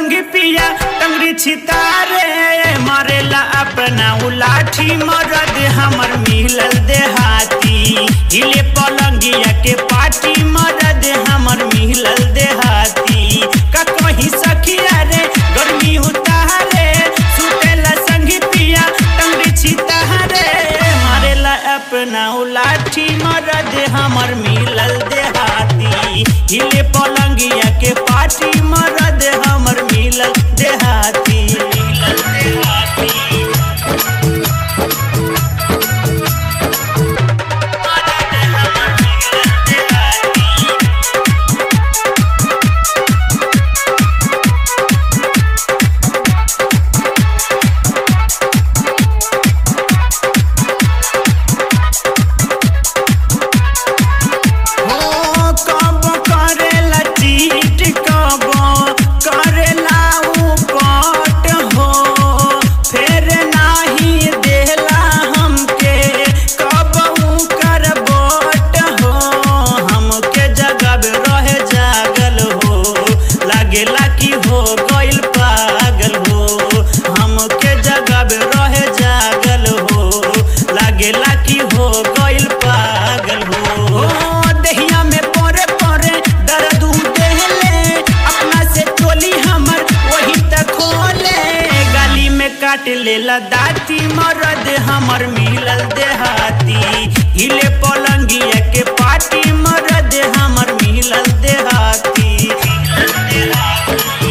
संगी पिया टंगरी छितारे मारेला अपना उलाठी मरद हमर मिलल देहाती हिले पलंगिया के पाटी मरद हमर मिलल देहाती का कहीं सखिया रे गर्मी उतारे सुतेला संगी पिया टंगरी छितारे मारेला अपना उलाठी मरद हमर मिलल देहाती हिले पलंगिया के पाटी मरद हमर मिलल देहाती मिलल देहाती काट लेला दाती मरद हमर मिलल देहाती हिले पलंगिया के पाटी मरद हमर मिलल देहाती मिलल देहाती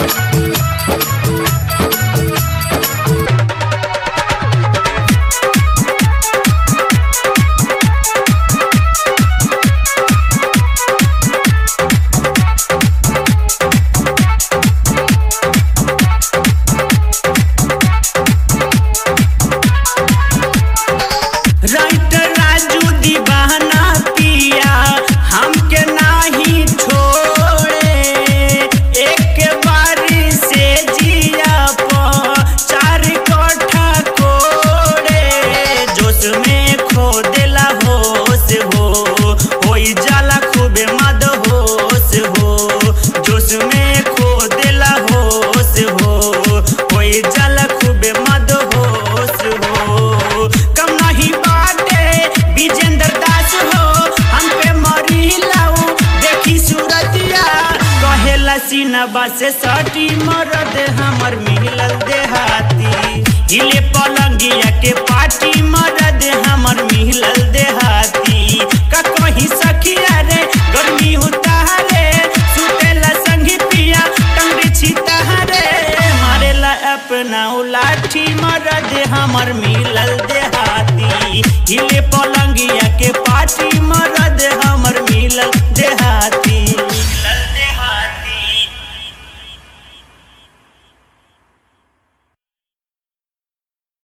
सीनबा से सटी मरद हमर मिलल देहाती हिले पलंगिया के पाटी मरद हमर मिलल देहाती का कहीं सखिया रे गर्मी उतारे सुतेला संगी पिया टंगरी छितारे मारेला अपना उलाठी मरद हमर मिलल देहाती हिले